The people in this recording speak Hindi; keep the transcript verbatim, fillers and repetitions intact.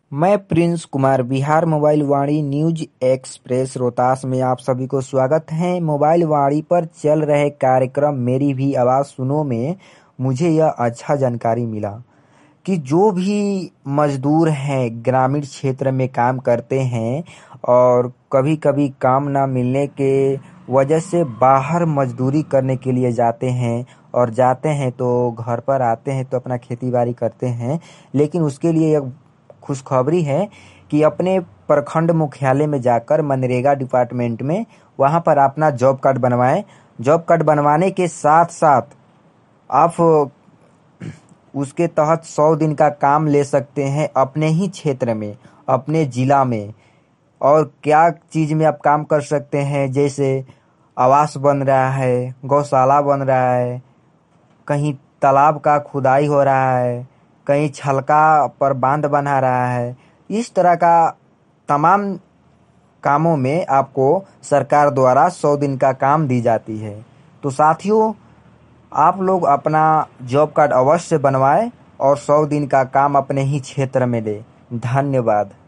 मैं Prince Kumar Bihar mobile Vani news express Rohtas में आप सभी को स्वागत है। मोबाइल वाणी पर चल रहे कार्यक्रम मेरी भी आवाज़ सुनो में मुझे यह अच्छा जानकारी मिला कि जो भी मजदूर हैं ग्रामीण क्षेत्र में काम करते हैं और कभी कभी काम ना मिलने के वजह से बाहर मजदूरी करने के लिए जाते हैं और जाते हैं तो घर पर आते हैं तो अपना खेती बाड़ी करते हैं, लेकिन उसके लिए एक खुशखबरी है कि अपने प्रखंड मुख्यालय में जाकर मनरेगा डिपार्टमेंट में वहां पर अपना जॉब कार्ड बनवाएं। जॉब कार्ड बनवाने के साथ साथ आप उसके तहत सौ दिन का काम ले सकते हैं अपने ही क्षेत्र में, अपने जिला में। और क्या चीज़ में आप काम कर सकते हैं, जैसे आवास बन रहा है, गौशाला बन रहा है, कहीं तालाब का खुदाई हो रहा है, कहीं छलका पर बांध बना रहा है। इस तरह का तमाम कामों में आपको सरकार द्वारा सौ दिन का काम दी जाती है। तो साथियों, आप लोग अपना जॉब कार्ड अवश्य बनवाएं और सौ दिन का काम अपने ही क्षेत्र में दें। धन्यवाद।